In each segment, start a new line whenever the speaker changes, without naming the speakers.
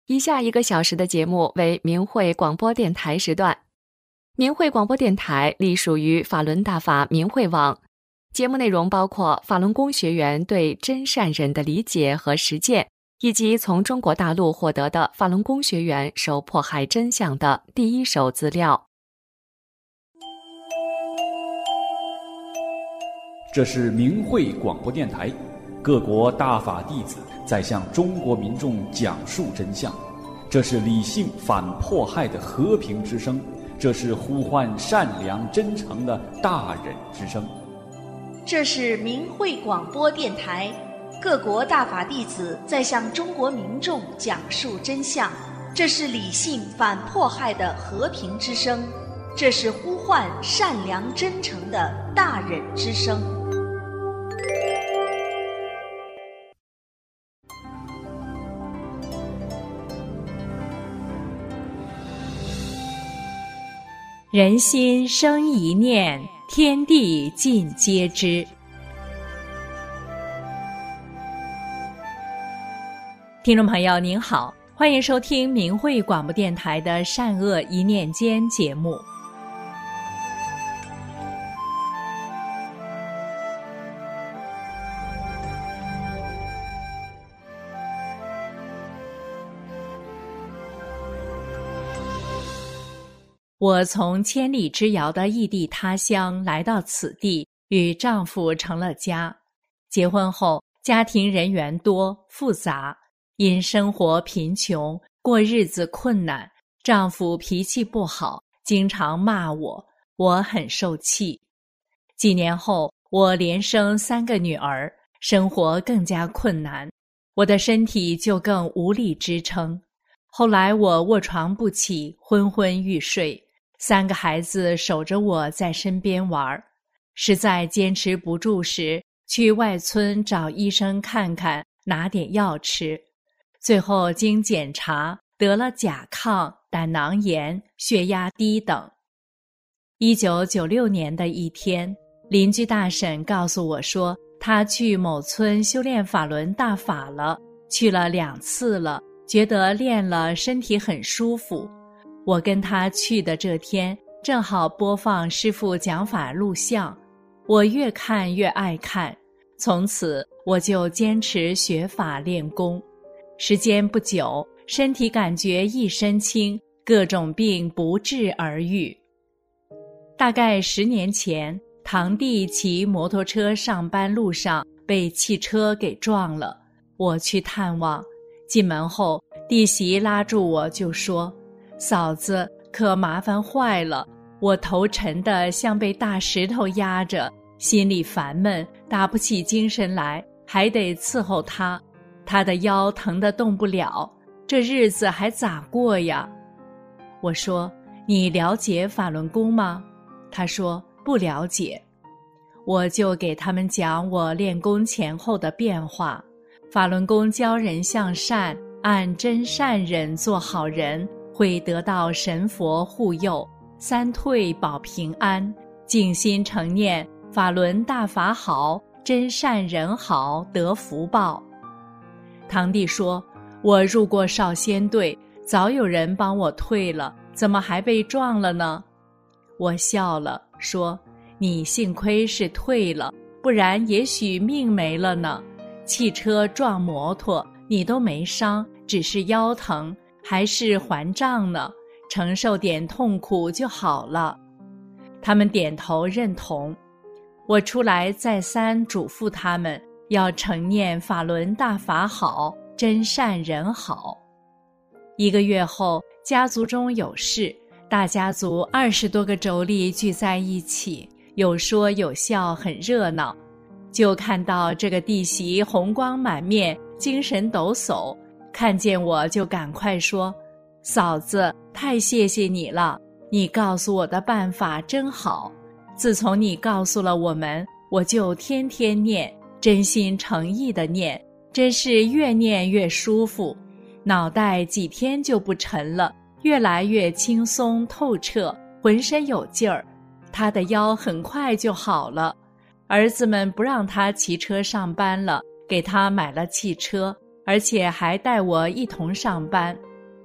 以下1个小时的节目为明慧广播电台时段。明慧广播电台隶属于法轮大法明慧网，节目内容包括法轮功学员对真善忍的理解和实践，以及从中国大陆获得的法轮功学员受迫害真相的第一手资料。
这是明慧广播电台，各国大法弟子在向中国民众讲述真相。这是理性反迫害的和平之声，这是呼唤善良真诚的大忍之声。
这是明慧广播电台，各国大法弟子在向中国民众讲述真相。这是理性反迫害的和平之声，这是呼唤善良真诚的大忍之声。
人心生一念，天地尽皆知。听众朋友您好，欢迎收听明慧广播电台的善恶一念间节目。我从千里之遥的异地他乡来到此地，与丈夫成了家。结婚后，家庭人员多复杂，因生活贫穷，过日子困难，丈夫脾气不好，经常骂我，我很受气。几年后，我连生3个女儿，生活更加困难，我的身体就更无力支撑。后来我卧床不起，昏昏欲睡，3个孩子守着我在身边玩，实在坚持不住时，去外村找医生看看，拿点药吃。最后经检查得了甲亢、胆囊炎、血压低等。1996年的一天，邻居大婶告诉我说，她去某村修炼法轮大法了，去了2次了，觉得练了身体很舒服。我跟他去的这天，正好播放师父讲法录像，我越看越爱看，从此我就坚持学法练功。时间不久，身体感觉一身轻，各种病不治而愈。大概10年前，堂弟骑摩托车上班路上被汽车给撞了，我去探望，进门后，弟媳拉住我就说，嫂子，可麻烦坏了，我头沉得像被大石头压着，心里烦闷，打不起精神来，还得伺候他，他的腰疼得动不了，这日子还咋过呀？我说，你了解法轮功吗？他说，不了解。我就给他们讲我练功前后的变化。法轮功教人向善，按真善忍做好人，会得到神佛护佑，3退保平安，静心诚念法轮大法好，真善人好，得福报。堂弟说，我入过少先队，早有人帮我退了，怎么还被撞了呢？我笑了，说，你幸亏是退了，不然也许命没了呢。汽车撞摩托，你都没伤，只是腰疼，还是还账呢，承受点痛苦就好了。他们点头认同。我出来再三嘱咐他们，要诚念法轮大法好，真善人好。1个月后，家族中有事，大家族20多个妯娌聚在一起，有说有笑，很热闹。就看到这个弟媳红光满面，精神抖擞，看见我就赶快说，嫂子，太谢谢你了，你告诉我的办法真好，自从你告诉了我们，我就天天念，真心诚意的念，真是越念越舒服，脑袋几天就不沉了，越来越轻松透彻，浑身有劲儿。他的腰很快就好了。儿子们不让他骑车上班了，给他买了汽车，而且还带我一同上班。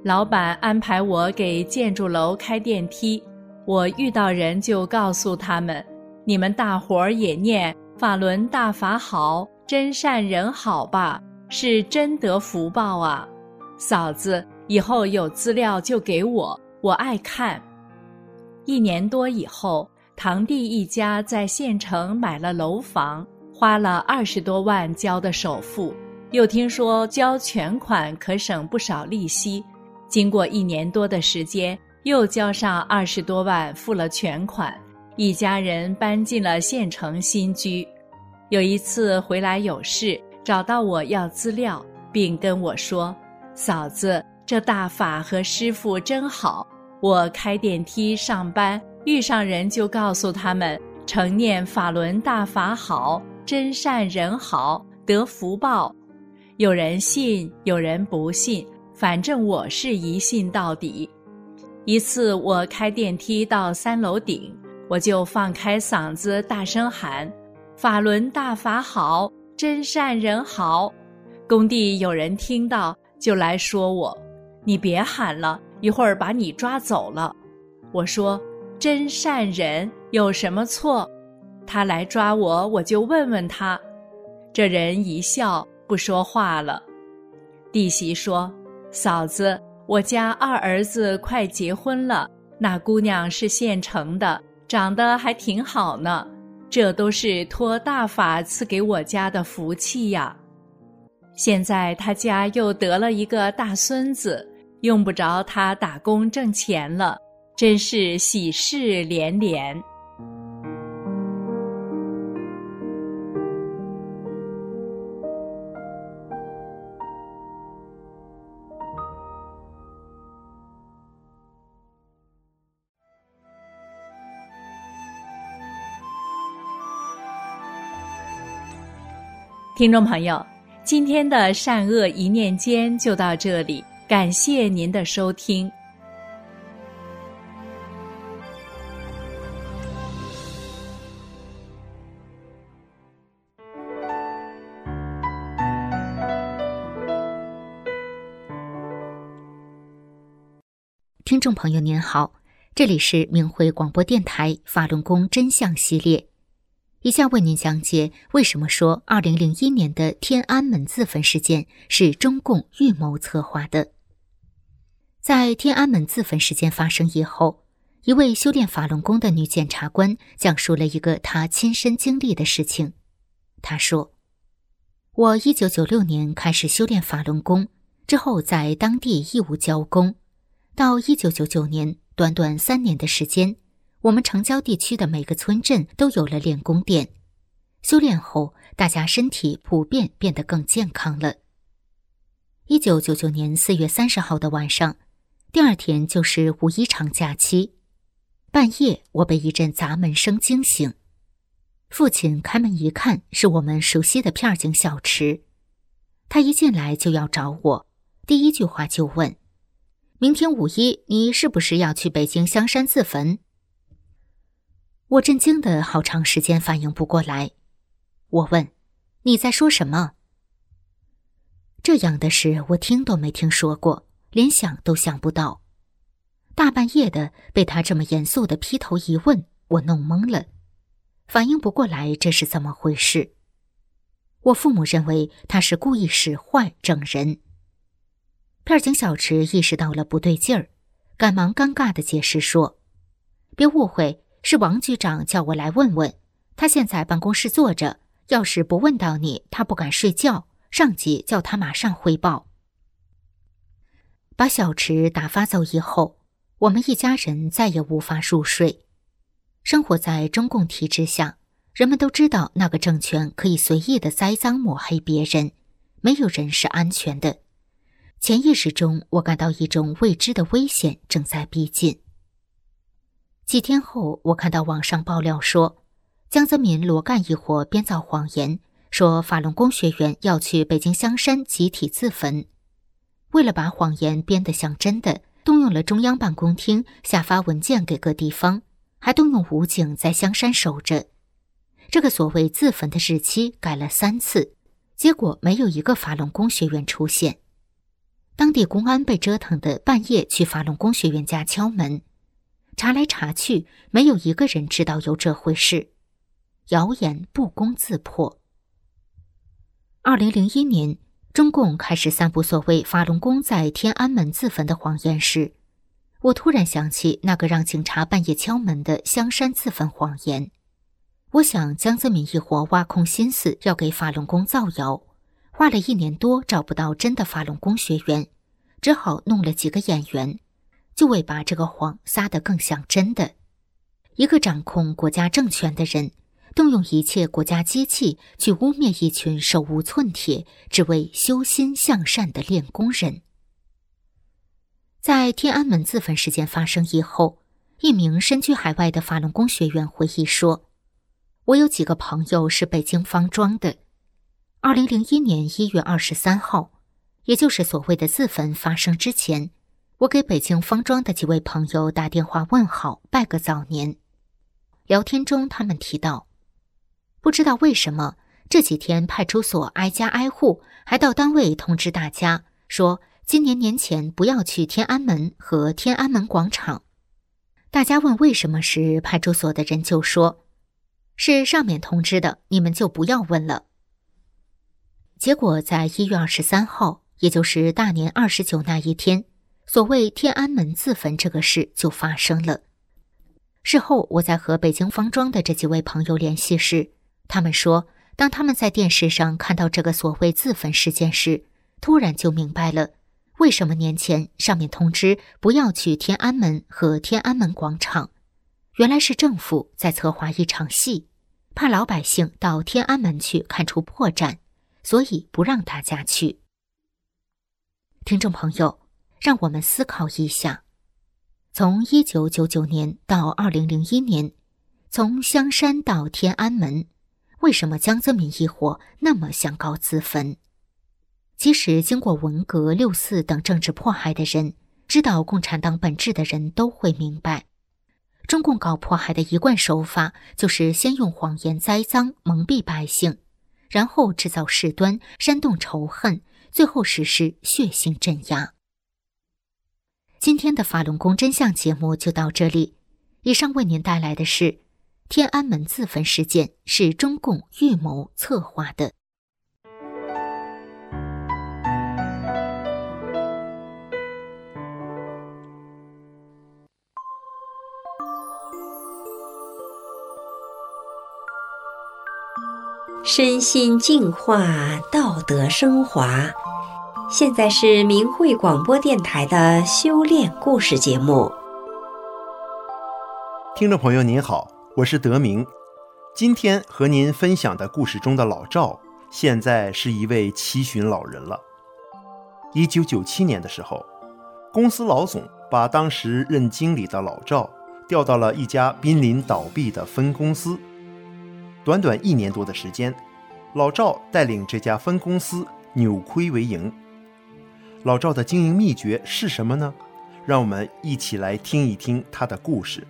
老板安排我给建筑楼开电梯，我遇到人就告诉他们，你们大伙儿也念法轮大法好，真善人好吧，是真得福报啊。嫂子，以后有资料就给我，我爱看。1年多以后，堂弟一家在县城买了楼房，花了20多万交的首付，又听说交全款可省不少利息，经过1年多的时间，又交上20多万付了全款，一家人搬进了县城新居。有一次回来有事，找到我要资料，并跟我说，嫂子，这大法和师父真好，我开电梯上班，遇上人就告诉他们，承念法轮大法好，真善人好，得福报。有人信，有人不信，反正我是一信到底。一次我开电梯到3楼顶，我就放开嗓子大声喊，法轮大法好，真善人好。工地有人听到就来说我，你别喊了，一会儿把你抓走了。我说，真善人有什么错？他来抓我，我就问问他。这人一笑，不说话了。弟媳说，嫂子，我家2儿子快结婚了，那姑娘是县城的，长得还挺好呢，这都是托大法赐给我家的福气呀。现在他家又得了一个大孙子，用不着他打工挣钱了，真是喜事连连。听众朋友，今天的善恶一念间就到这里，感谢您的收听。
听众朋友您好，这里是明慧广播电台法轮功真相系列，以下为您讲解为什么说2001年的天安门自焚事件是中共预谋策划的。在天安门自焚事件发生以后，一位修炼法轮功的女检察官讲述了一个她亲身经历的事情。她说，我1996年开始修炼法轮功，之后在当地义务教功，到1999年，短短3年的时间，我们城郊地区的每个村镇都有了练功店。修炼后，大家身体普遍变得更健康了。1999年4月30号的晚上，第2天就是5一长假期。半夜，我被一阵砸门声惊醒。父亲开门一看，是我们熟悉的片警小池。他一进来就要找我，第一句话就问，明天5一，你是不是要去北京香山自焚？我震惊的好长时间反应不过来。我问，你在说什么？这样的事我听都没听说过，连想都想不到。大半夜的被他这么严肃的劈头一问，我弄懵了，反应不过来这是怎么回事。我父母认为他是故意使坏整人。片警小池意识到了不对劲儿，赶忙尴尬地解释说，别误会，是王局长叫我来问问，他现在办公室坐着，要是不问到你，他不敢睡觉，上级叫他马上汇报。把小池打发走以后，我们一家人再也无法入睡。生活在中共体制下，人们都知道那个政权可以随意地栽赃抹黑别人，没有人是安全的。潜意识中，我感到一种未知的危险正在逼近。几天后，我看到网上爆料说，江泽民、罗干一伙编造谎言，说法轮功学员要去北京香山集体自焚。为了把谎言编得像真的，动用了中央办公厅下发文件给各地方，还动用武警在香山守着。这个所谓自焚的日期改了3次，结果没有一个法轮功学员出现。 当地公安被折腾的半夜去法轮功学员家敲门，查来查去，没有一个人知道有这回事，谣言不攻自破。2001年，中共开始散布所谓法轮功在天安门自焚的谎言时，我突然想起那个让警察半夜敲门的香山自焚谎言。我想江泽民一伙挖空心思要给法轮功造谣，花了1年多找不到真的法轮功学员，只好弄了几个演员，就为把这个谎撒得更像真的。一个掌控国家政权的人，动用一切国家机器去污蔑一群手无寸铁只为修心向善的练功人。在天安门自焚事件发生以后，一名身居海外的法轮功学员回忆说，我有几个朋友是北京方庄的。2001年1月23号，也就是所谓的自焚发生之前，我给北京方庄的几位朋友打电话问好，拜个早年。聊天中他们提到，不知道为什么这几天派出所挨家挨户，还到单位通知大家说今年年前不要去天安门和天安门广场。大家问为什么时，派出所的人就说，是上面通知的，你们就不要问了。结果在1月23号，也就是大年29那一天，所谓天安门自焚这个事就发生了。事后我在和北京方庄的这几位朋友联系时，他们说，当他们在电视上看到这个所谓自焚事件时，突然就明白了，为什么年前上面通知不要去天安门和天安门广场。原来是政府在策划一场戏，怕老百姓到天安门去看出破绽，所以不让大家去。听众朋友，让我们思考一下，从1999年到2001年，从香山到天安门，为什么江泽民一伙那么想搞自焚？即使经过文革、6四等政治迫害的人，知道共产党本质的人都会明白，中共搞迫害的一贯手法就是先用谎言栽赃蒙蔽百姓，然后制造事端，煽动仇恨，最后实施血腥镇压。今天的法轮功真相节目就到这里，以上为您带来的是天安门自焚事件是中共预谋策划的。
身心净化，道德升华。现在是明慧广播电台的修炼故事节目。
听众朋友您好，我是德明。今天和您分享的故事中的老赵，现在是一位70旬老人了。1997年的时候，公司老总把当时任经理的老赵调到了一家濒临倒闭的分公司。短短1年多的时间，老赵带领这家分公司扭亏为盈。老赵的经营秘诀是什么呢？让我们一起来听一听他的故事。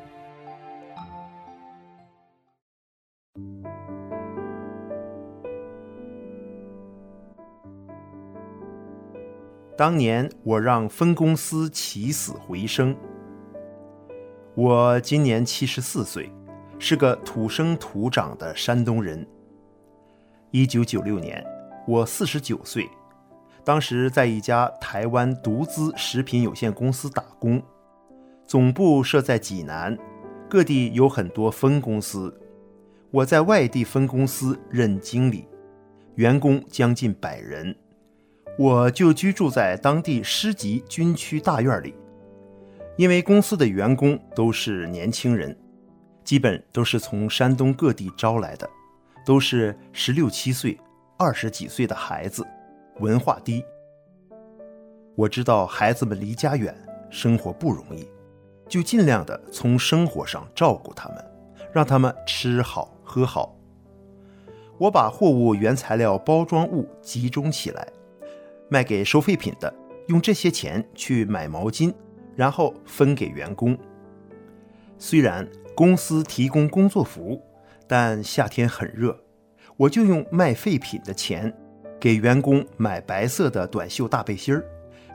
当年我让分公司起死回生。我今年74岁，是个土生土长的山东人。1996年，我49岁，当时在一家台湾独资食品有限公司打工，总部设在济南，各地有很多分公司。我在外地分公司任经理，员工将近100人。我就居住在当地师集军区大院里。因为公司的员工都是年轻人，基本都是从山东各地招来的，都是16、17岁、20几岁的孩子，文化低。我知道孩子们离家远，生活不容易，就尽量的从生活上照顾他们，让他们吃好喝好。我把货物原材料包装物集中起来，卖给收废品的，用这些钱去买毛巾，然后分给员工。虽然公司提供工作服，但夏天很热，我就用卖废品的钱给员工买白色的短袖大背心儿，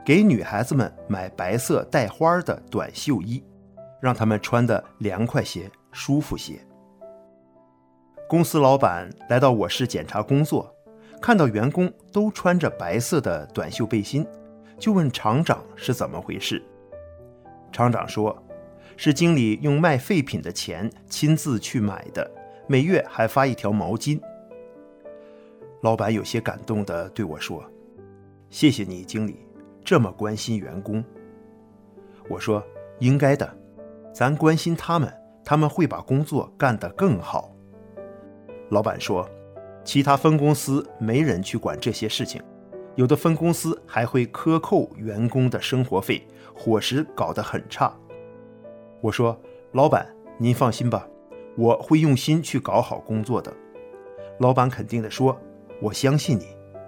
给女孩子们买白色带花的短袖衣，让她们穿得凉快些、舒服些。公司老板来到我室检查工作，看到员工都穿着白色的短袖背心，就问厂长是怎么回事。厂长说，是经理用卖废品的钱亲自去买的，每月还发一条毛巾。老板有些感动地对我说，谢谢你，经理，这么关心员工。我说，应该的，咱关心他们，他们会把工作干得更好。老板说，其他分公司没人去管这些事情，有的分公司还会克扣员工的生活费，伙食搞得很差。我说，老板您放心吧，我会用心去搞好工作的。老板肯定地说，我相信你。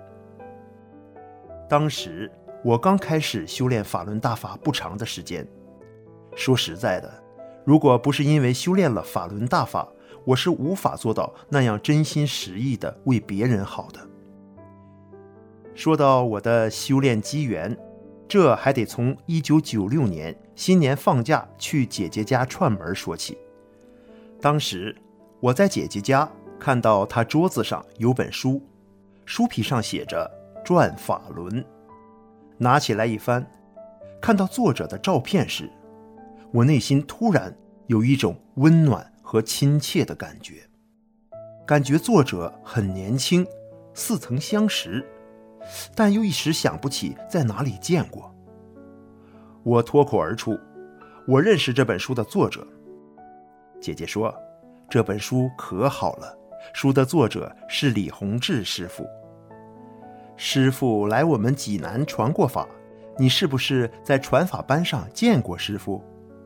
当时我刚开始修炼法轮大法不长的时间，说实在的，如果不是因为修炼了法轮大法，我是无法做到那样真心实意的为别人好的。说到我的修炼机缘，这还得从1996年新年放假去姐姐家串门说起。当时我在姐姐家看到她桌子上有本书，书皮上写着转法轮。拿起来一翻，看到作者的照片时，我内心突然有一种温暖和亲切的感觉，感觉作者很年轻，似曾相识，但又一时想不起在哪里见过。我脱口而出，我认识这本书的作者。姐姐说，这本书可好了，书的作者是李洪志师傅。师傅来我们济南传过法，你是不是在传法班上见过师傅？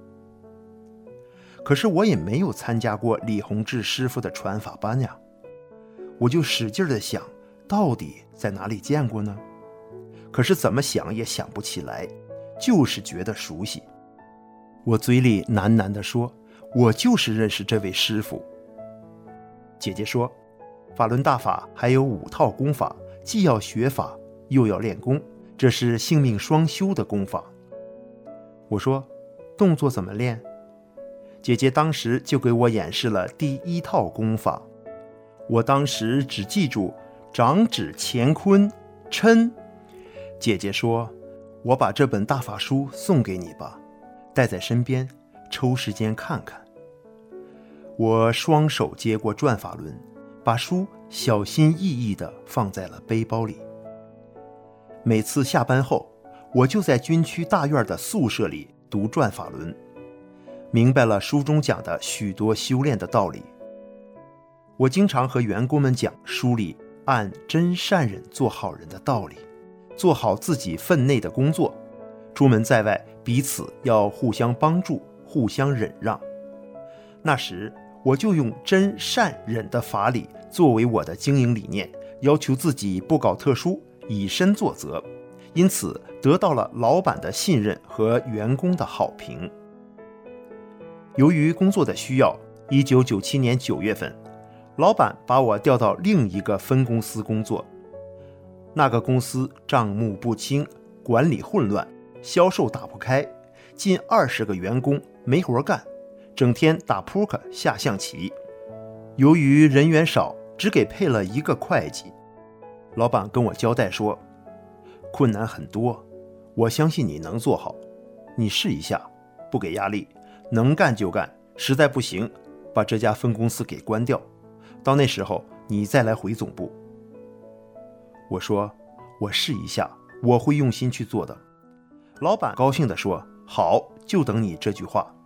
可是我也没有参加过李洪志师傅的传法班呀，我就使劲地想，到底在哪里见过呢？可是怎么想也想不起来，就是觉得熟悉。我嘴里喃喃地说，我就是认识这位师傅。姐姐说，法轮大法还有5套功法，既要学法又要练功，这是性命双修的功法。我说，动作怎么练？姐姐当时就给我演示了第1套功法。我当时只记住掌指乾坤抻。姐姐说，我把这本大法书送给你吧，带在身边，抽时间看看。我双手接过转法轮，把书小心翼翼地放在了背包里。每次下班后，我就在军区大院的宿舍里读转法轮，明白了书中讲的许多修炼的道理。我经常和员工们讲书里按真善忍做好人的道理，做好自己分内的工作，出门在外彼此要互相帮助，互相忍让。那时我就用真善忍的法理作为我的经营理念，要求自己不搞特殊，以身作则，因此得到了老板的信任和员工的好评。由于工作的需要，1997年9月份，老板把我调到另一个分公司工作。那个公司账目不清，管理混乱，销售打不开，近20个员工没活干，整天打扑克下象棋。由于人员少，只给配了1个会计。老板跟我交代说，困难很多，我相信你能做好，你试一下，不给压力，能干就干，实在不行把这家分公司给关掉，到那时候你再来回总部。我说，我试一下，我会用心去做的。老板高兴地说，好，就等你这句话。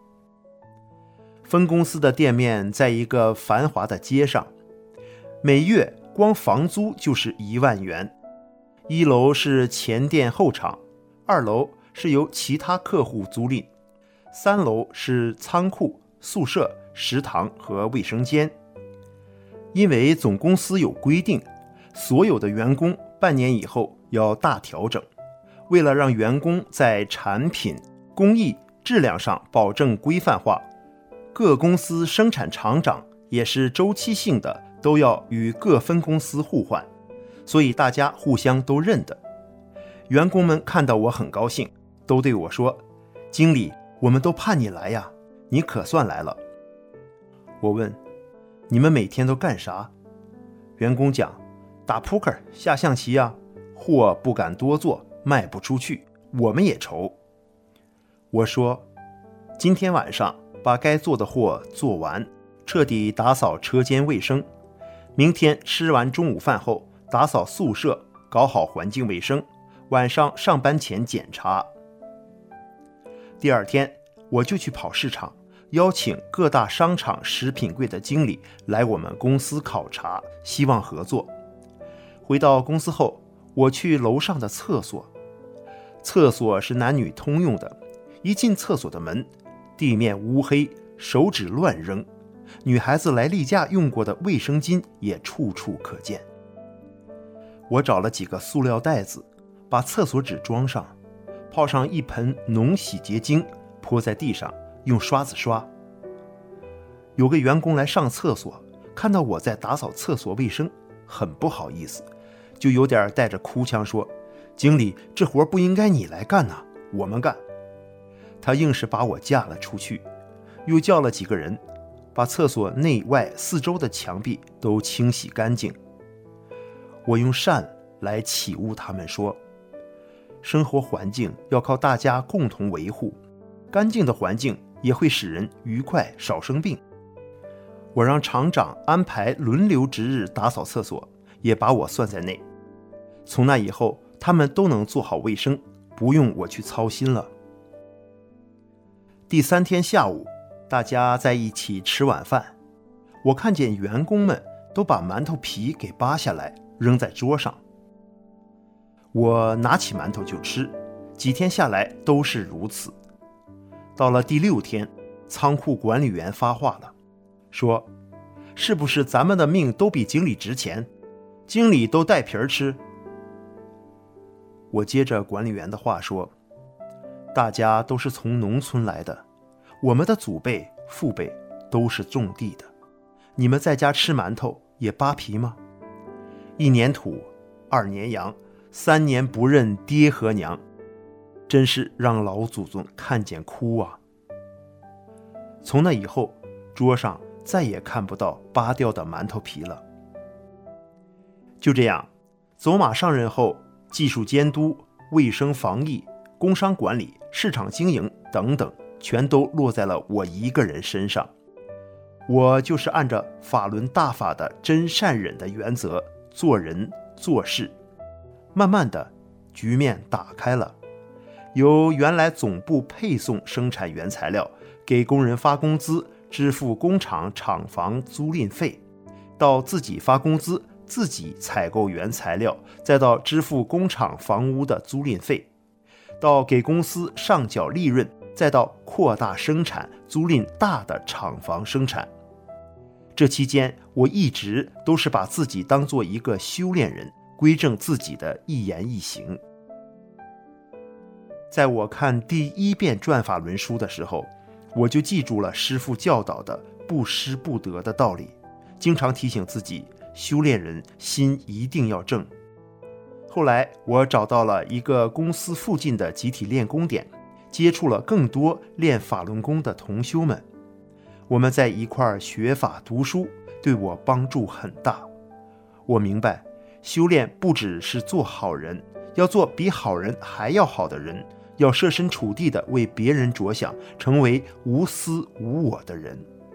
分公司的店面在一个繁华的街上，每月光房租就是1万元。1楼是前店后厂，2楼是由其他客户租赁，3楼是仓库、宿舍、食堂和卫生间。因为总公司有规定，所有的员工半年以后要大调整，为了让员工在产品、工艺、质量上保证规范化，各公司生产厂长也是周期性的，都要与各分公司互换，所以大家互相都认得。 员工们看到我很高兴，都对我说：“经理，我们都盼你来呀，你可算来了。”我问：“你们每天都干啥？”员工讲：“打扑克、下象棋呀，货不敢多做，卖不出去，我们也愁。”我说：“今天晚上把该做的货做完，彻底打扫车间卫生。明天吃完中午饭后，打扫宿舍，搞好环境卫生，晚上上班前检查。”第二天我就去跑市场，邀请各大商场食品柜的经理来我们公司考察，希望合作。回到公司后，我去楼上的厕所，厕所是男女通用的，一进厕所的门，地面乌黑，手指乱扔，女孩子来例假用过的卫生巾也处处可见。我找了几个塑料袋子，把厕所纸装上，泡上一盆浓洗洁精，泼在地上，用刷子刷。有个员工来上厕所，看到我在打扫厕所卫生，很不好意思，就有点带着哭腔说：“经理，这活不应该你来干呐，我们干。”他硬是把我架了出去，又叫了几个人，把厕所内外四周的墙壁都清洗干净。我用善来启悟他们说，生活环境要靠大家共同维护，干净的环境也会使人愉快，少生病。我让厂长安排轮流值日打扫厕所，也把我算在内。从那以后，他们都能做好卫生，不用我去操心了。第3天下午，大家在一起吃晚饭，我看见员工们都把馒头皮给扒下来扔在桌上。我拿起馒头就吃，几天下来都是如此。到了第6天，仓库管理员发话了，说：“是不是咱们的命都比经理值钱？经理都带皮儿吃。”我接着管理员的话说：“大家都是从农村来的，我们的祖辈、父辈都是种地的，你们在家吃馒头也扒皮吗？1年土，2年洋，3年不认爹和娘，真是让老祖宗看见哭啊！”从那以后，桌上再也看不到扒掉的馒头皮了。就这样，走马上任后，技术监督、卫生防疫、工商管理、市场经营等等，全都落在了我一个人身上。我就是按照法轮大法的真善忍的原则做人做事，慢慢的局面打开了，由原来总部配送生产原材料，给工人发工资，支付工厂厂房租赁费，到自己发工资，自己采购原材料，再到支付工厂房屋的租赁费，到给公司上缴利润，再到扩大生产，租赁大的厂房生产。这期间，我一直都是把自己当做一个修炼人，规正自己的一言一行。在我看第1遍转法轮书的时候，我就记住了师父教导的不失不得的道理，经常提醒自己，修炼人心一定要正。后来我找到了一个公司附近的集体练功点，接触了更多练法轮功的同修们，我们在一块儿学法读书，对我帮助很大。我明白，修炼不只是做好人，要做比好人还要好的人，要设身处地的为别人着想，成为无私无我的人。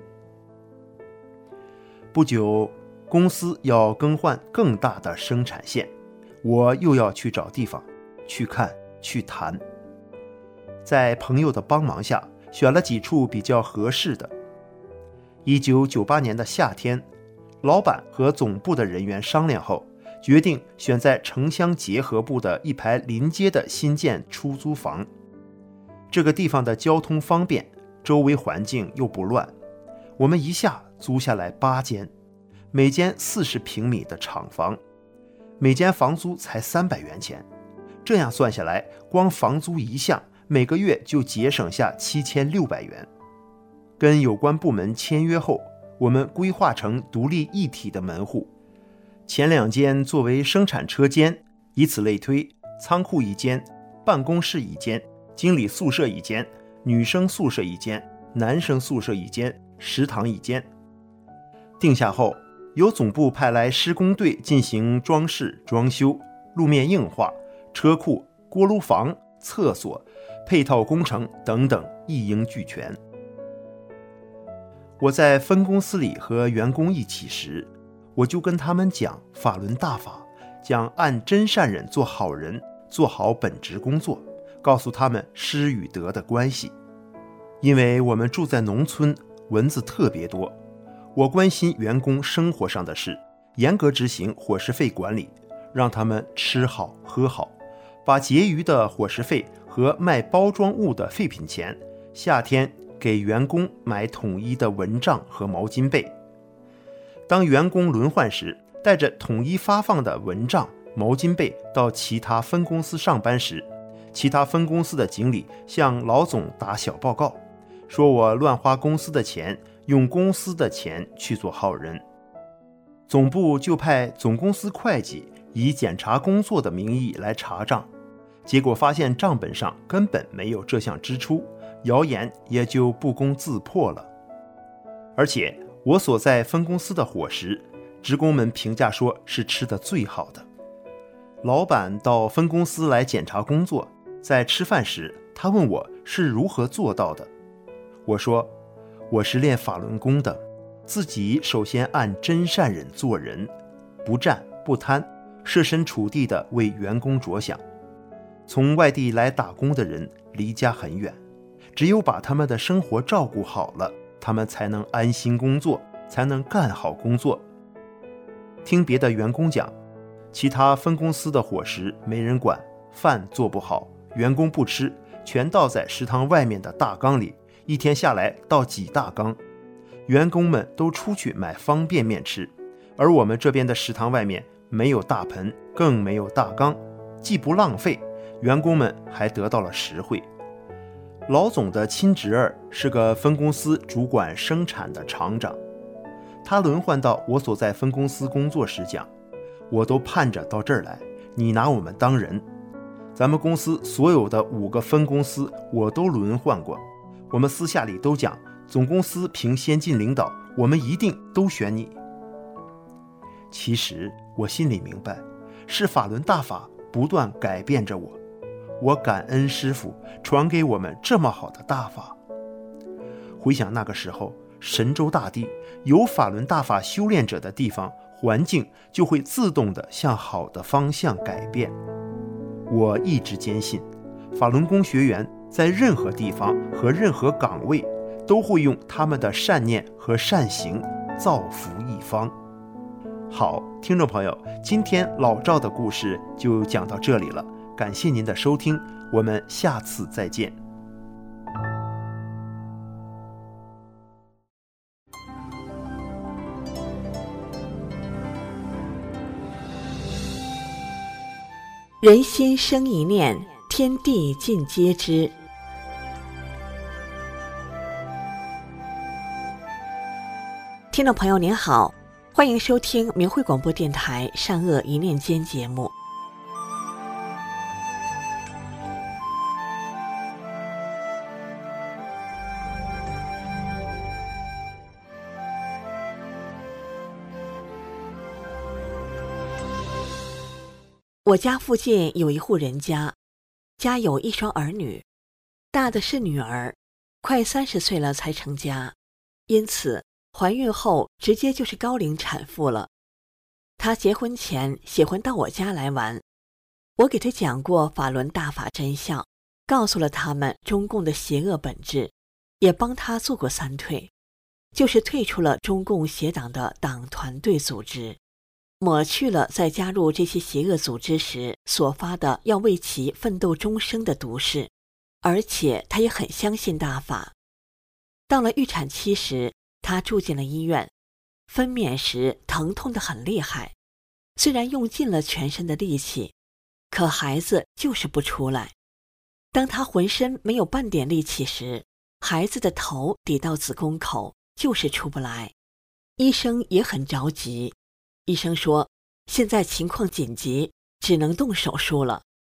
不久，公司要更换更大的生产线，我又要去找地方，去看，去谈。在朋友的帮忙下，选了几处比较合适的。1998年的夏天，老板和总部的人员商量后，决定选在城乡结合部的一排临街的新建出租房。这个地方的交通方便，周围环境又不乱，我们一下租下来8间，每间40平米的厂房，每间房租才300元钱。这样算下来，光房租一项，每个月就节省下7600元。跟有关部门签约后，我们规划成独立一体的门户，前2间作为生产车间，以此类推， 仓库一间，办公室一间，经理宿舍一间，女生宿舍一间，男生宿舍一间，食堂一间。定下后，由总部派来施工队进行装饰、装修、路面硬化、车库、锅炉房、厕所、配套工程等等，一应俱全。我在分公司里和员工一起时，我就跟他们讲法轮大法，讲按真善忍做好人，做好本职工作，告诉他们失与得的关系。因为我们住在农村，蚊子特别多，我关心员工生活上的事，严格执行伙食费管理，让他们吃好喝好，把结余的伙食费和卖包装物的废品钱，夏天给员工买统一的蚊帐和毛巾被。当员工轮换时，带着统一发放的蚊帐、毛巾被到其他分公司上班时，其他分公司的经理向老总打小报告，说我乱花公司的钱，用公司的钱去做好人。总部就派总公司会计以检查工作的名义来查账，结果发现账本上根本没有这项支出，谣言也就不攻自破了。而且我所在分公司的伙食，职工们评价说是吃的最好的。老板到分公司来检查工作，在吃饭时，他问我是如何做到的。我说，我是练法轮功的，自己首先按真善忍做人，不占不贪，设身处地地为员工着想。从外地来打工的人离家很远，只有把他们的生活照顾好了，他们才能安心工作，才能干好工作。听别的员工讲，其他分公司的伙食没人管，饭做不好，员工不吃，全倒在食堂外面的大缸里，一天下来倒几大缸，员工们都出去买方便面吃，而我们这边的食堂外面没有大盆，更没有大缸，既不浪费，员工们还得到了实惠。老总的亲侄儿是个分公司主管生产的厂长，他轮换到我所在分公司工作时讲，我都盼着到这儿来，你拿我们当人。咱们公司所有的5个分公司我都轮换过，我们私下里都讲，总公司凭先进领导，我们一定都选你。其实我心里明白，是法轮大法不断改变着我，我感恩师父传给我们这么好的大法。回想那个时候，神州大地有法轮大法修炼者的地方，环境就会自动地向好的方向改变。我一直坚信，法轮功学员在任何地方和任何岗位，都会用他们的善念和善行造福一方。好，听众朋友，今天老赵的故事就讲到这里了，感谢您的收听，我们下次再见。
人心生一念，天地尽皆知。听众朋友您好，欢迎收听明慧广播电台善恶一念间节目。我家附近有一户人家，家有1双儿女，大的是女儿，快30岁了才成家，因此怀孕后直接就是高龄产妇了。她结婚前喜欢到我家来玩，我给她讲过法轮大法真相，告诉了他们中共的邪恶本质，也帮她做过3退，就是退出了中共邪党的党团队组织，抹去了在加入这些邪恶组织时所发的要为其奋斗终生的毒誓，而且他也很相信大法。到了预产期时，他住进了医院，分娩时疼痛得很厉害，虽然用尽了全身的力气，可孩子就是不出来。当他浑身没有半点力气时，孩子的头抵到子宫口，就是出不来。医生也很着急，医生说现在情况紧急，只能动手术了。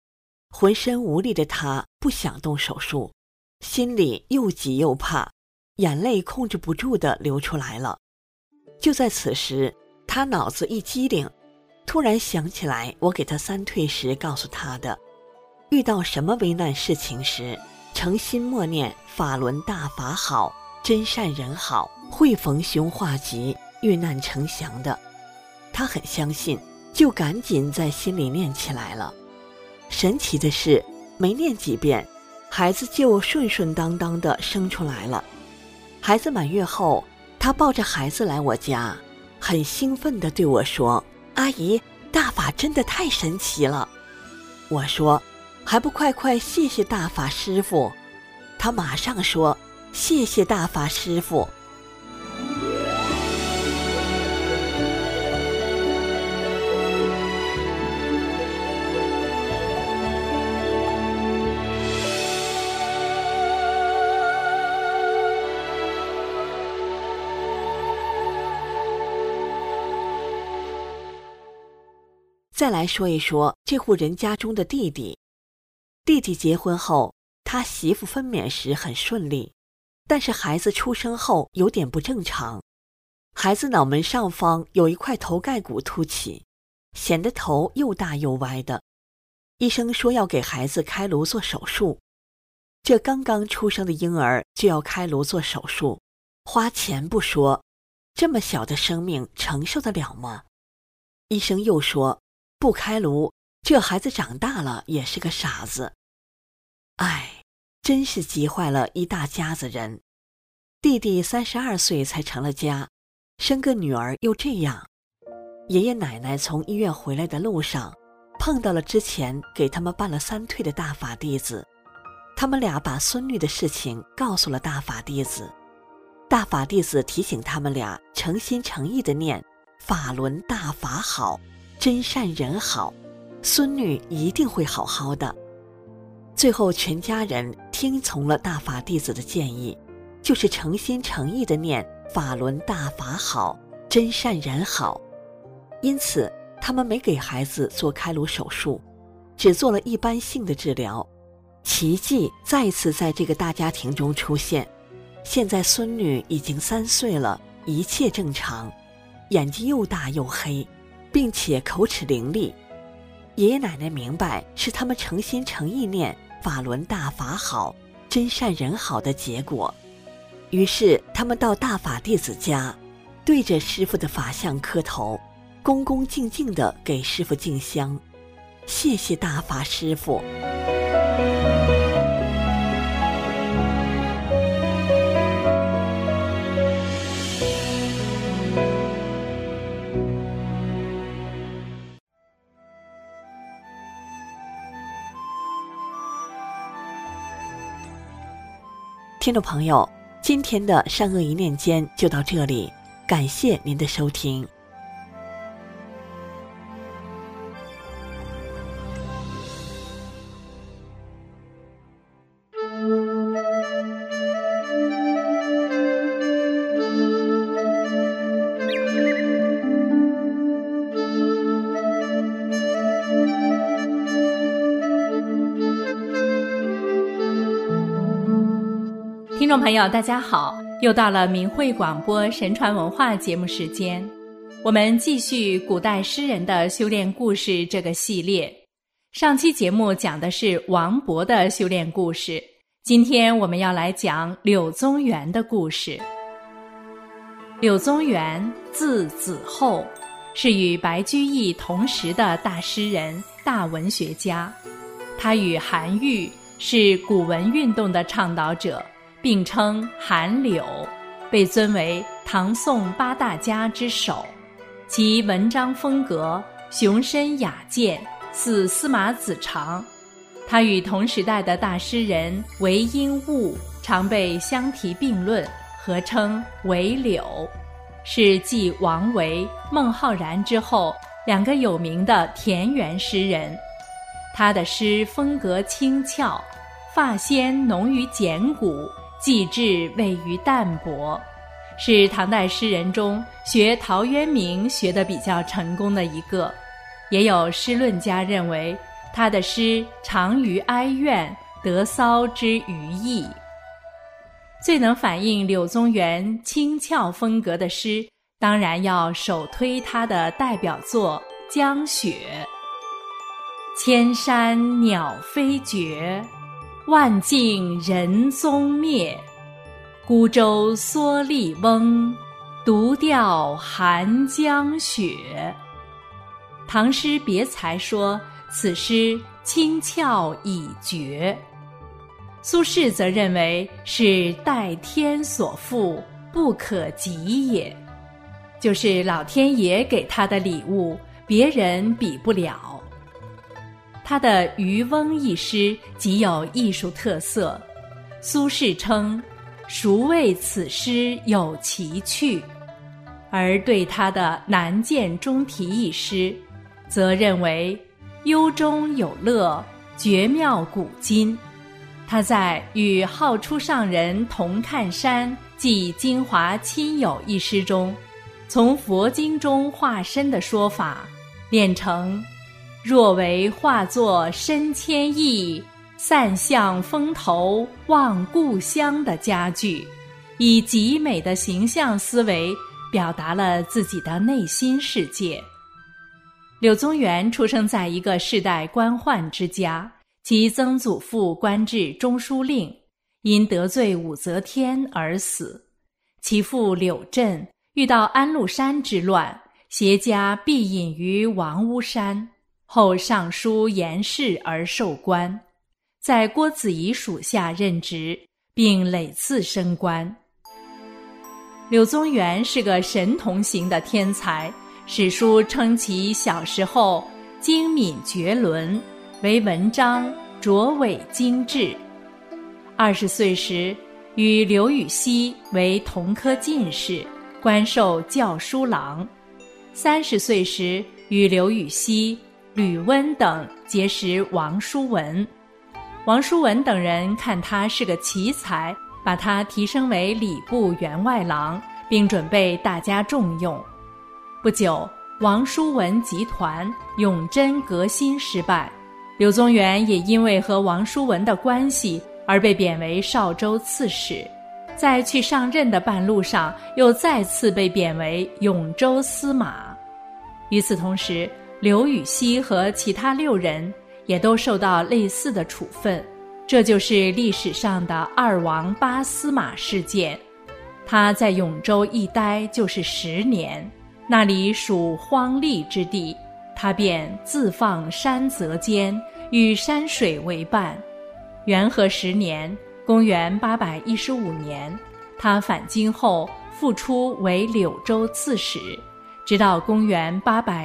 浑身无力的他不想动手术，心里又急又怕，眼泪控制不住地流出来了。就在此时，他脑子一激灵，突然想起来我给他三退时告诉他的，遇到什么危难事情时，诚心默念法轮大法好，真善人好，会逢凶化吉，遇难成祥的。他很相信，就赶紧在心里念起来了。神奇的是，没念几遍，孩子就顺顺当当地生出来了。孩子满月后，他抱着孩子来我家，很兴奋地对我说：“阿姨，大法真的太神奇了。”我说：“还不快快谢谢大法师父。”他马上说：“谢谢大法师父。”再来说一说这户人家中的弟弟。弟弟结婚后，他媳妇分娩时很顺利，但是孩子出生后有点不正常。孩子脑门上方有一块头盖骨凸起，显得头又大又歪的。医生说要给孩子开颅做手术。这刚刚出生的婴儿就要开颅做手术，花钱不说，这么小的生命承受得了吗？医生又说，不开颅，这孩子长大了也是个傻子。唉，真是急坏了一大家子人。弟弟32岁才成了家，生个女儿又这样。爷爷奶奶从医院回来的路上，碰到了之前给他们办了3退的大法弟子，他们俩把孙女的事情告诉了大法弟子。大法弟子提醒他们俩诚心诚意地念法轮大法好，真善人好，孙女一定会好好的。最后全家人听从了大法弟子的建议，就是诚心诚意地念法轮大法好，真善人好。因此他们没给孩子做开颅手术，只做了一般性的治疗。奇迹再次在这个大家庭中出现，现在孙女已经3岁了，一切正常，眼睛又大又黑，并且口齿伶俐。爷爷奶奶明白是他们诚心诚意念法轮大法好，真善人好的结果。于是他们到大法弟子家，对着师父的法像磕头，恭恭敬敬地给师父敬香，谢谢大法师父。听众朋友，今天的善恶一念间就到这里，感谢您的收听。
听众朋友大家好，又到了明慧广播神传文化节目时间，我们继续古代诗人的修炼故事这个系列。上期节目讲的是王勃的修炼故事，今天我们要来讲柳宗元的故事。柳宗元字子厚，是与白居易同时的大诗人、大文学家。他与韩愈是古文运动的倡导者，并称韩柳，被尊为唐宋8大家之首。其文章风格雄深雅健，似司马子长。他与同时代的大诗人韦应物常被相提并论，合称韦柳，是继王维、孟浩然之后2个有名的田园诗人。他的诗风格轻俏，发仙浓于简古，气质位于淡泊，是唐代诗人中学陶渊明学得比较成功的一个。也有诗论家认为， 他的诗长于哀怨，得骚之余意。最能反映柳宗元清峭风格的诗，当然要首推他的代表作《江雪》。千山鸟飞绝，万径人踪灭。孤舟蓑笠翁，独钓寒江雪。唐诗别裁说此诗清峭已绝，苏轼则认为是代天所赋，不可及也，就是老天爷给他的礼物，别人比不了。他的《渔翁》一诗极有艺术特色，苏轼称孰谓此诗有奇趣，而对他的《南涧中题》一诗则认为幽中有乐，绝妙古今。他在与好出上人同看山寄京华亲友一诗中，从佛经中化身的说法练成若为化作身千亿，散向风头望故乡的佳句，以极美的形象思维表达了自己的内心世界。柳宗元出生在一个世代官宦之家，其曾祖父官至中书令，因得罪武则天而死。其父柳镇遇到安禄山之乱，携家避隐于王屋山，后上书言事而受官，在郭子仪属下任职，并累次升官。柳宗元是个神童型的天才，史书称其小时候精敏绝伦，为文章卓伟精致。20岁时与刘禹锡为同科进士，官授校书郎。30岁时与刘禹锡、吕温等结识王叔文。王叔文等人看他是个奇才，把他提升为礼部员外郎，并准备大加重用。不久，王叔文集团永贞革新失败，柳宗元也因为和王叔文的关系而被贬为邵州刺史，在去上任的半路上又再次被贬为永州司马。与此同时，刘禹锡和其他6人也都受到类似的处分，这就是历史上的2王8司马事件。他在永州一待就是10年，那里属荒戾之地，他便自放山泽间，与山水为伴。元和10年，公元815年，他返京后复出为柳州刺史，直到公元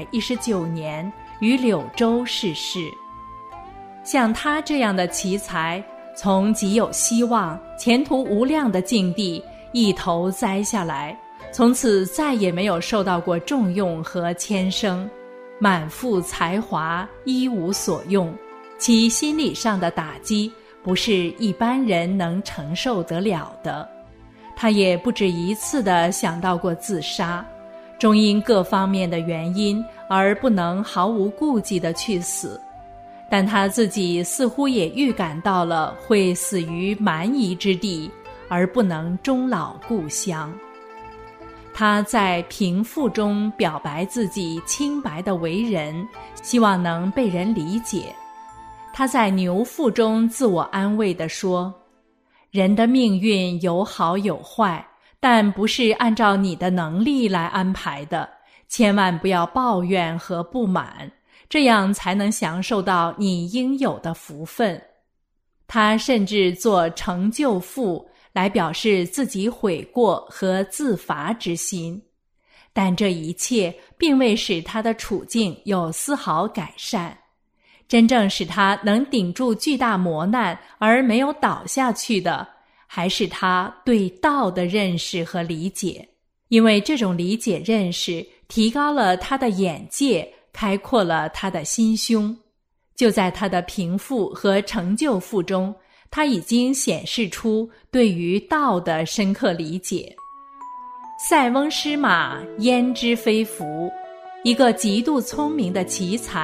819年于柳州逝世。像他这样的奇才，从极有希望、前途无量的境地一头栽下来，从此再也没有受到过重用和谦升，满腹才华一无所用，其心理上的打击不是一般人能承受得了的。他也不止一次地想到过自杀，终因各方面的原因而不能毫无顾忌地去死，但他自己似乎也预感到了会死于蛮夷之地，而不能终老故乡。他在《平复》中表白自己清白的为人，希望能被人理解。他在《牛腹》中自我安慰地说，人的命运有好有坏，但不是按照你的能力来安排的，千万不要抱怨和不满，这样才能享受到你应有的福分。他甚至做成就赋来表示自己悔过和自罚之心，但这一切并未使他的处境有丝毫改善。真正使他能顶住巨大磨难而没有倒下去的，还是他对道的认识和理解，因为这种理解认识提高了他的眼界，开阔了他的心胸。就在他的平复和成就赋中，他已经显示出对于道的深刻理解。塞翁失马，焉知非福，一个极度聪明的奇才，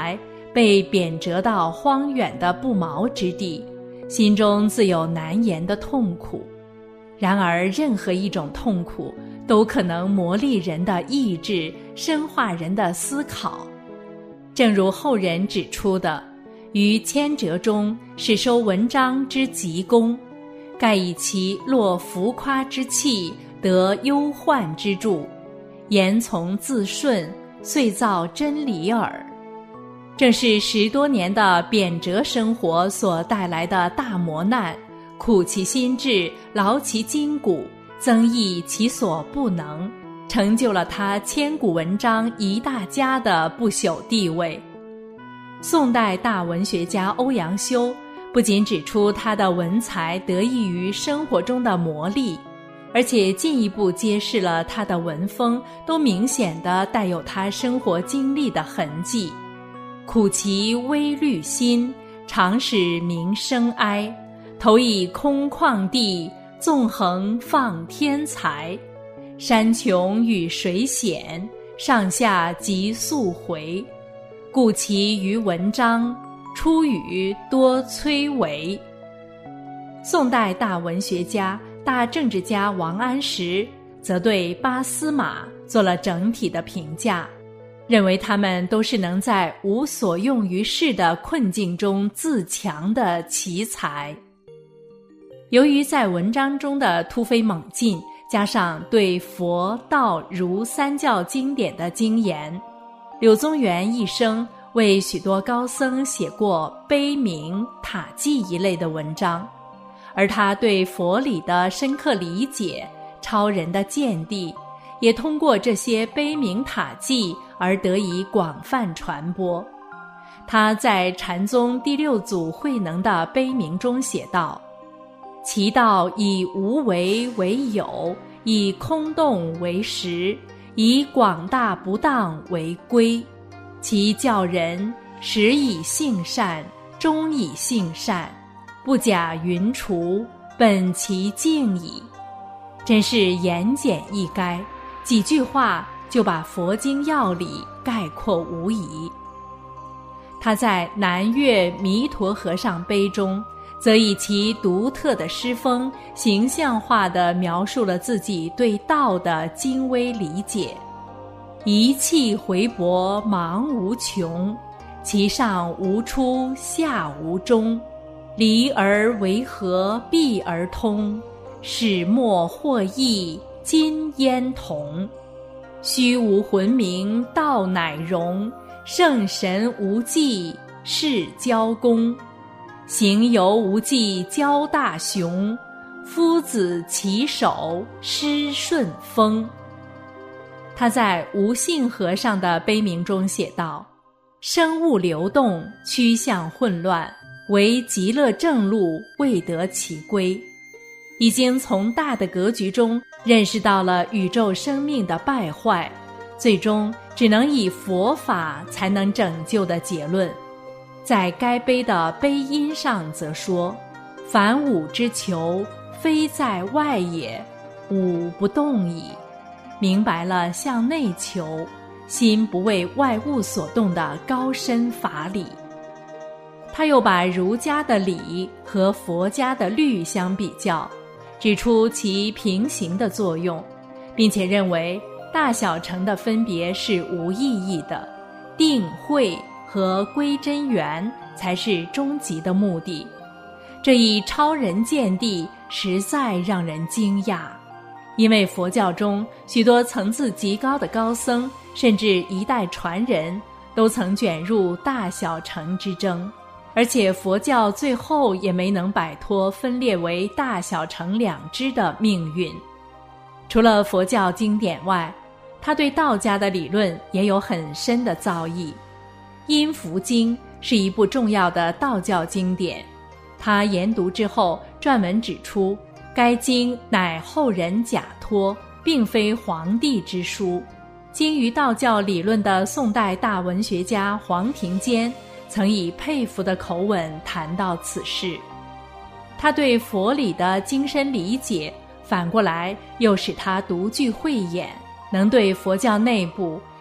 被贬谪到荒远的不毛之地，心中自有难言的痛苦。然而任何一种痛苦都可能磨砺人的意志，深化人的思考。正如后人指出的，于迁谪中是收文章之极功，盖以其落浮夸之气，得忧患之助，言从自顺，遂造真理耳。正是10多年的贬谪生活所带来的大磨难，苦其心志，劳其筋骨，增益其所不能，成就了他千古文章一大家的不朽地位。宋代大文学家欧阳修不仅指出他的文才得益于生活中的磨砺，而且进一步揭示了他的文风都明显地带有他生活经历的痕迹。苦其微虑心，常使民生哀，投以空旷地，纵横放天才。山穷与水险，上下即速回。故其于文章，出语多摧为。宋代大文学家、大政治家王安石则对八司马做了整体的评价，认为他们都是能在无所用于事的困境中自强的奇才。由于在文章中的突飞猛进，加上对佛道儒三教经典的精研，柳宗元一生为许多高僧写过碑铭、塔记一类的文章，而他对佛理的深刻理解、超人的见地，也通过这些碑铭塔记而得以广泛传播。他在禅宗第6祖慧能的碑铭中写道：其道以无为为有，以空洞为实，以广大不当为规。其教人始以性善，终以性善，不假云除，本其静矣。真是言简意赅，几句话就把佛经要理概括无疑。他在南岳弥陀和尚碑中，则以其独特的诗风，形象化地描述了自己对道的精微理解。一气回搏忙无穷，其上无出下无终。离而为合，闭而通，始末或异，今焉同。虚无魂明，道乃容，圣神无际，是交公。行游无际，交大雄，夫子其手，师顺风。他在无性和尚的碑铭中写道：生物流动，趋向混乱，唯极乐正路未得其归。已经从大的格局中认识到了宇宙生命的败坏，最终只能以佛法才能拯救的结论。在该碑的碑音上则说：凡吾之求，非在外也，吾不动矣。明白了向内求，心不为外物所动的高深法理。他又把儒家的礼和佛家的律相比较，指出其平行的作用，并且认为大小乘的分别是无意义的，定慧和归真圆才是终极的目的。这一超人见地实在让人惊讶，因为佛教中许多层次极高的高僧，甚至一代传人，都曾卷入大小乘之争，而且佛教最后也没能摆脱分裂为大小乘两支的命运。除了佛教经典外，他对道家的理论也有很深的造诣。《阴符经》是一部重要的道教经典，他研读之后撰文指出，该经乃后人假托，并非皇帝之书。精于道教理论的宋代大文学家黄庭坚曾以佩服的口吻谈到此事。他对佛理的精深理解，反过来又使他独具慧眼，能对佛教内部，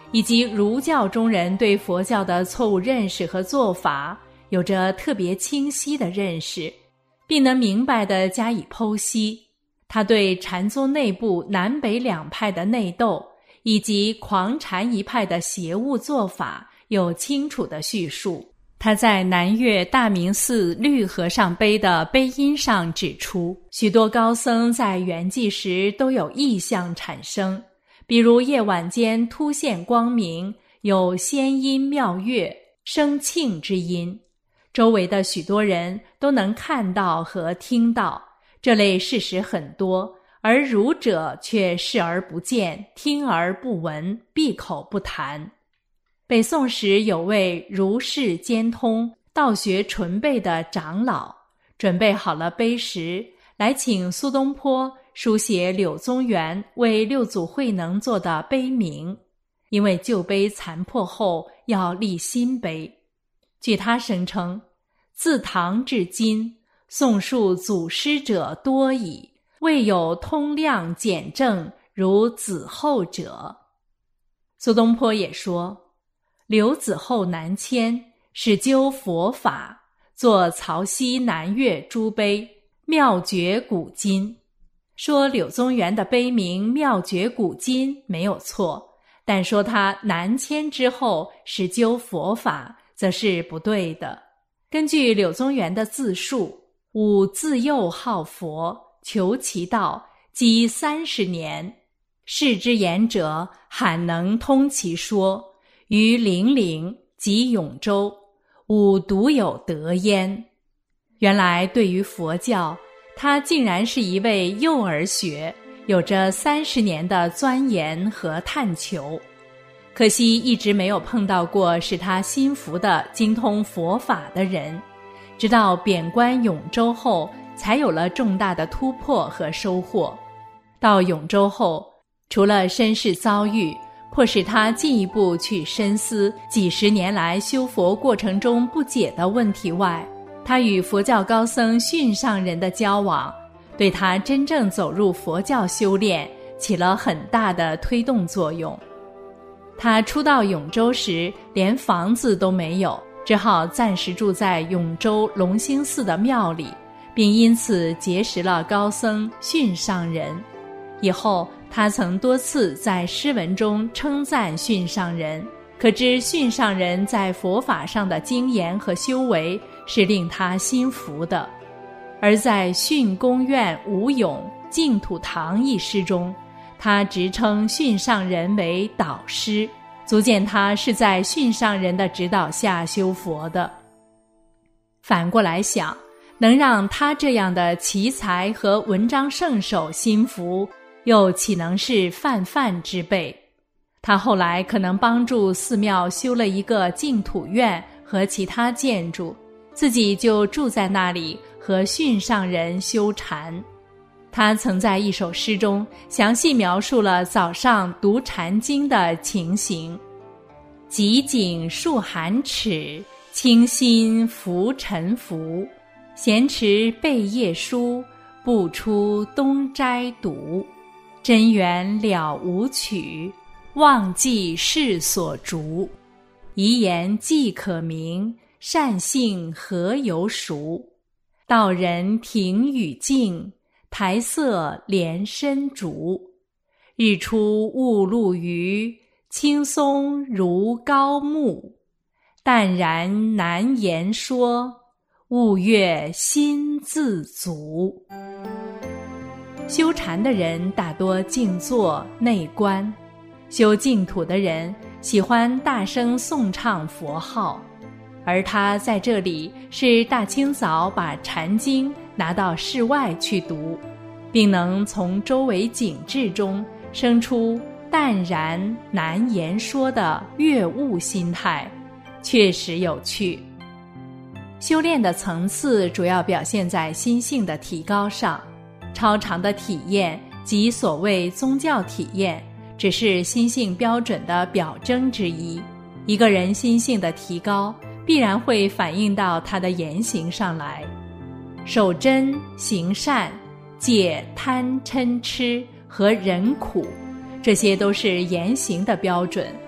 以及儒教中人对佛教的错误认识和做法，有着特别清晰的认识，并能明白地加以剖析。他对禅宗内部南北两派的内斗，以及狂禅一派的邪恶做法有清楚的叙述。他在南岳大明寺绿和尚碑的碑音上指出，许多高僧在圆寂时都有异象产生，比如夜晚间突现光明，有仙音妙乐，生磬之音，周围的许多人都能看到和听到。这类事实很多，而儒者却视而不见，听而不闻，闭口不谈。北宋时有位儒释兼通、道学纯备的长老，准备好了碑石，来请苏东坡书写柳宗元为六祖慧能做的碑铭，因为旧碑残破后要立新碑。据他声称，自唐至今，宋述祖师者多矣，未有通量简正如子厚者。苏东坡也说，刘子厚南迁，始究佛法，作曹溪南岳诸碑，妙绝古今。说柳宗元的碑铭妙绝古今没有错，但说他南迁之后始究佛法，则是不对的。根据柳宗元的自述，吾自幼好佛，求其道，积30年，世之言者，罕能通其说。于零陵及永州，吾独有得焉。原来对于佛教，他竟然是一位幼儿学，有着30年的钻研和探求。可惜一直没有碰到过使他心服的精通佛法的人，直到贬官永州后，才有了重大的突破和收获。到永州后，除了身世遭遇，迫使他进一步去深思几十年来修佛过程中不解的问题外，他与佛教高僧训上人的交往，对他真正走入佛教修炼起了很大的推动作用。他初到永州时连房子都没有，只好暂时住在永州龙兴寺的庙里，并因此结识了高僧训上人。以后他曾多次在诗文中称赞训上人，可知训上人在佛法上的精研和修为是令他心服的。而在《训公院吴咏净土堂》一诗中，他直称训上人为导师，足见他是在训上人的指导下修佛的。反过来想，能让他这样的奇才和文章圣手心服，又岂能是泛泛之辈？他后来可能帮助寺庙修了一个净土院和其他建筑，自己就住在那里和训上人修禅。他曾在一首诗中详细描述了早上读禅经的情形：极景数寒尺，清心浮沉浮，闲持背夜书，不出东斋读。真缘了无曲，忘记世所逐。遗言既可明，善性何由熟？道人庭宇静，台色连深竹。日出雾露余，青松如高木。淡然难言说，悟悦心自足。修禅的人大多静坐内观，修净土的人喜欢大声诵唱佛号，而他在这里是大清早把禅经拿到室外去读，并能从周围景致中生出淡然难言说的悦悟心态，确实有趣。修炼的层次主要表现在心性的提高上，超常的体验及所谓宗教体验，只是心性标准的表征之一。一个人心性的提高，必然会反映到他的言行上来。守真、行善、戒贪嗔痴和忍苦，这些都是言行的标准。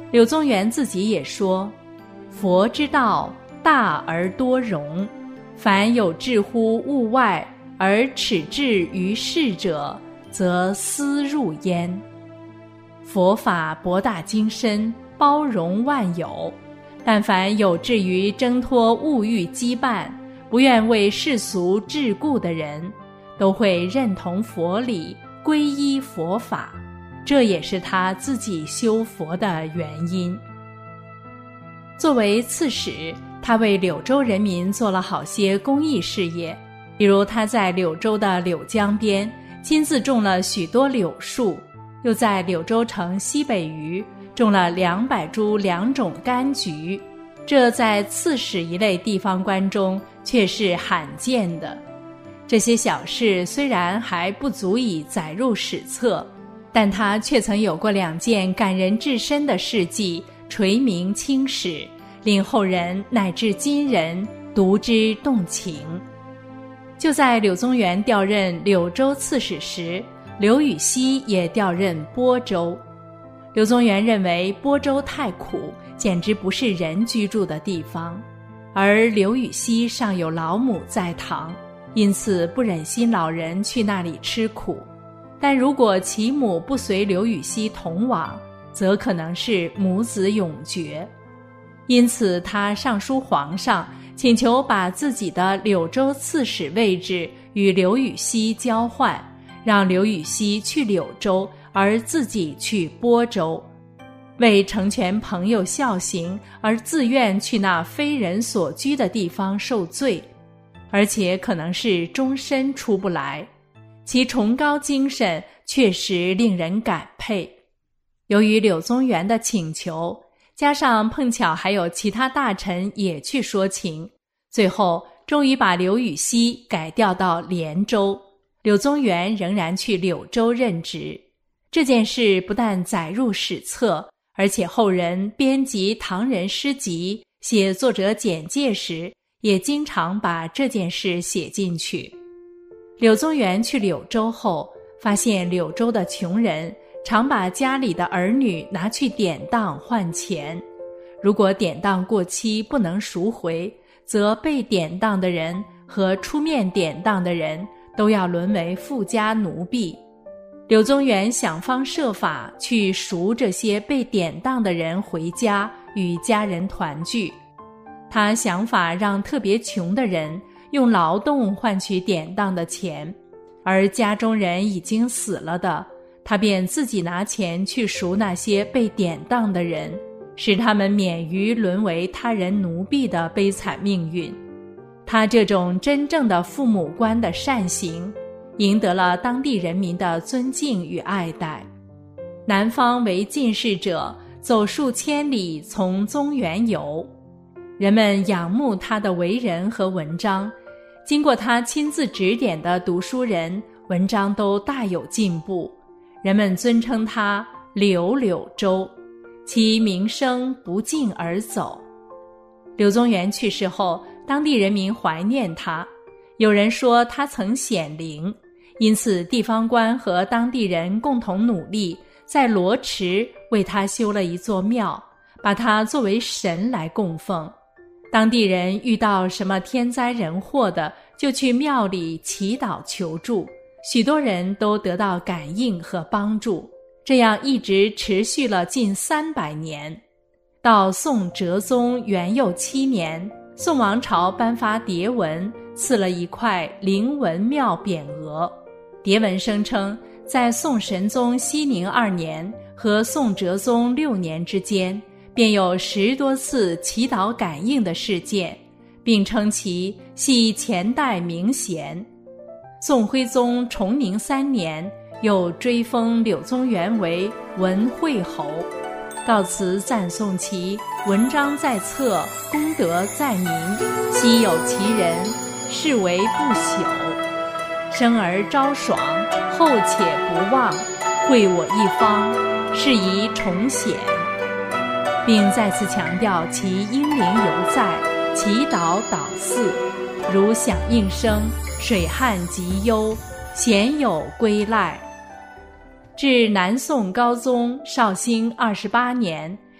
柳宗元自己也说：佛之道，大而多容，凡有志乎物外，而耻志于世者，则思入焉。佛法博大精深，包容万有，但凡有志于挣脱物欲羁绊，不愿为世俗桎梏的人，都会认同佛理，皈依佛法，这也是他自己修佛的原因。作为刺史，他为柳州人民做了好些公益事业，比如他在柳州的柳江边亲自种了许多柳树，又在柳州城西北隅种了200株2种柑橘，这在刺史一类地方官中却是罕见的。这些小事虽然还不足以载入史册，但他却曾有过2件感人至深的事迹，垂名青史，令后人乃至今人读之动情。就在柳宗元调任柳州刺史时，刘禹锡也调任播州。柳宗元认为播州太苦，简直不是人居住的地方，而刘禹锡尚有老母在堂，因此不忍心老人去那里吃苦。但如果其母不随刘禹锡同往，则可能是母子永绝。因此他上书皇上，请求把自己的柳州刺史位置与刘禹锡交换，让刘禹锡去柳州，而自己去播州，为成全朋友孝行而自愿去那非人所居的地方受罪，而且可能是终身出不来。其崇高精神确实令人感佩。由于柳宗元的请求，加上碰巧还有其他大臣也去说情，最后终于把刘禹锡改调到连州，柳宗元仍然去柳州任职。这件事不但载入史册，而且后人编辑唐人诗集写作者简介时，也经常把这件事写进去。柳宗元去柳州后，发现柳州的穷人常把家里的儿女拿去典当换钱，如果典当过期不能赎回，则被典当的人和出面典当的人都要沦为富家奴婢。柳宗元想方设法去赎这些被典当的人回家，与家人团聚。他想法让特别穷的人用劳动换取典当的钱，而家中人已经死了的，他便自己拿钱去赎那些被典当的人，使他们免于沦为他人奴婢的悲惨命运。他这种真正的父母官的善行，赢得了当地人民的尊敬与爱戴。南方为进士者，走数千里从宗元游，人们仰慕他的为人和文章，经过他亲自指点的读书人，文章都大有进步，人们尊称他柳柳州，其名声不胫而走。柳宗元去世后，当地人民怀念他，有人说他曾显灵，因此地方官和当地人共同努力，在罗池为他修了一座庙，把他作为神来供奉。当地人遇到什么天灾人祸的，就去庙里祈祷求助，许多人都得到感应和帮助，这样一直持续了近300年。到宋哲宗元佑7年，宋王朝颁发牒文，赐了一块灵文庙匾额。牒文声称，在宋神宗熙宁2年和宋哲宗6年之间，便有10多次祈祷感应的事件，并称其系前代名贤。宋徽宗崇宁3年，又追封柳宗元为文惠侯，告辞赞颂其文章在册，功德在民，昔有其人，是为不朽。生而昭爽，后且不忘，惠我一方，是宜重显。并再次强调其英灵犹在，祈祷导祀，如响应声，水旱极忧，鲜有归赖。至南宋高宗绍兴28年，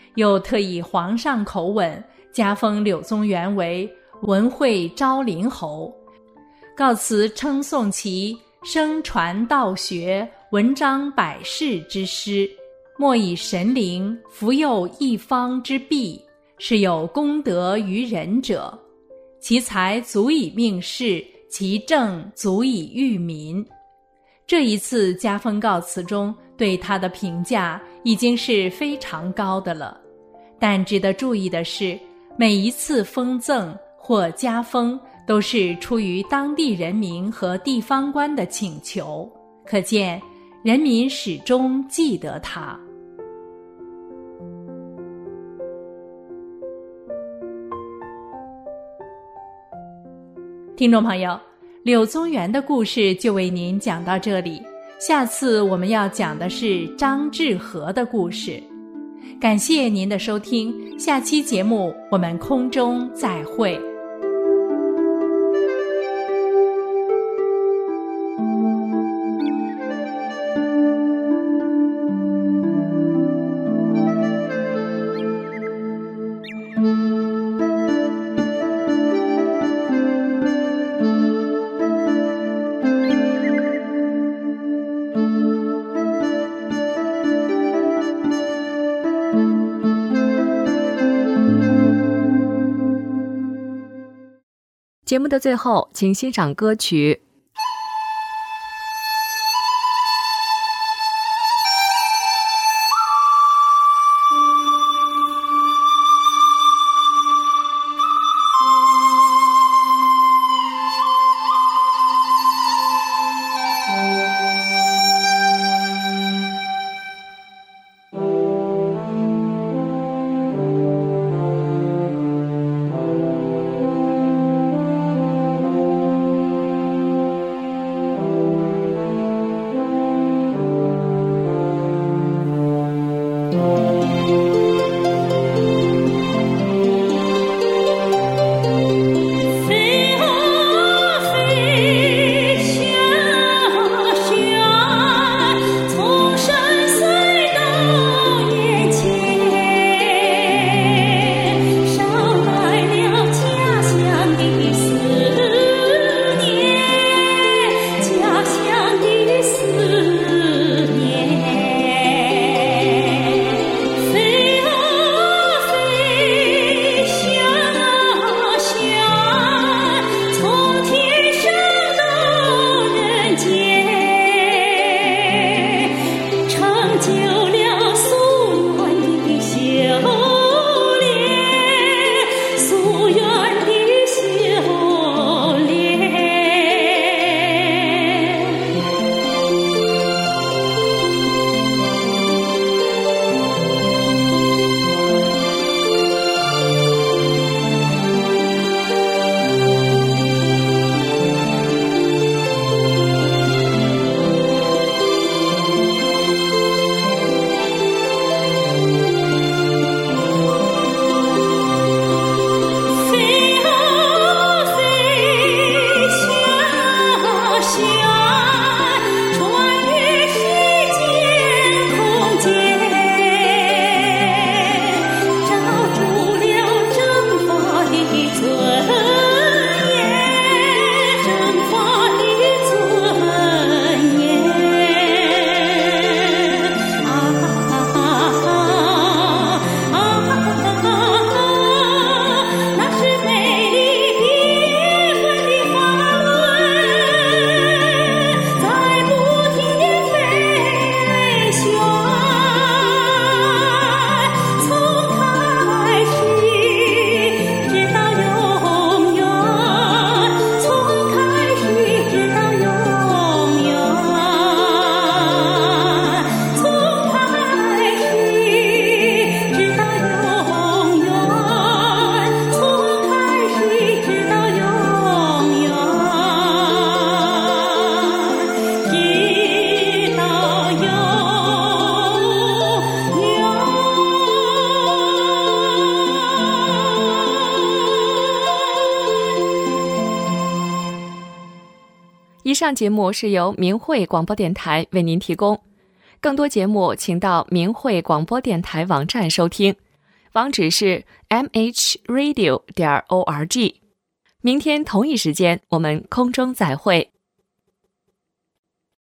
又特以皇上口吻加封柳宗元为文惠昭陵侯，告辞称颂其声传道学、文章百世之师，莫以神灵福佑一方之弊，是有功德于人者，其才足以命世，其政足以育民。这一次加封告辞中对他的评价已经是非常高的了，但值得注意的是，每一次封赠或加封都是出于当地人民和地方官的请求，可见人民始终记得他。听众朋友，柳宗元的故事就为您讲到这里，下次我们要讲的是张志和的故事。感谢您的收听，下期节目我们空中再会。
节目的最后，请欣赏歌曲以上节目是由明慧广播电台为您提供，更多节目请到明慧广播电台网站收听， 网址是 mhradio.org。明天同一时间我们空中再会。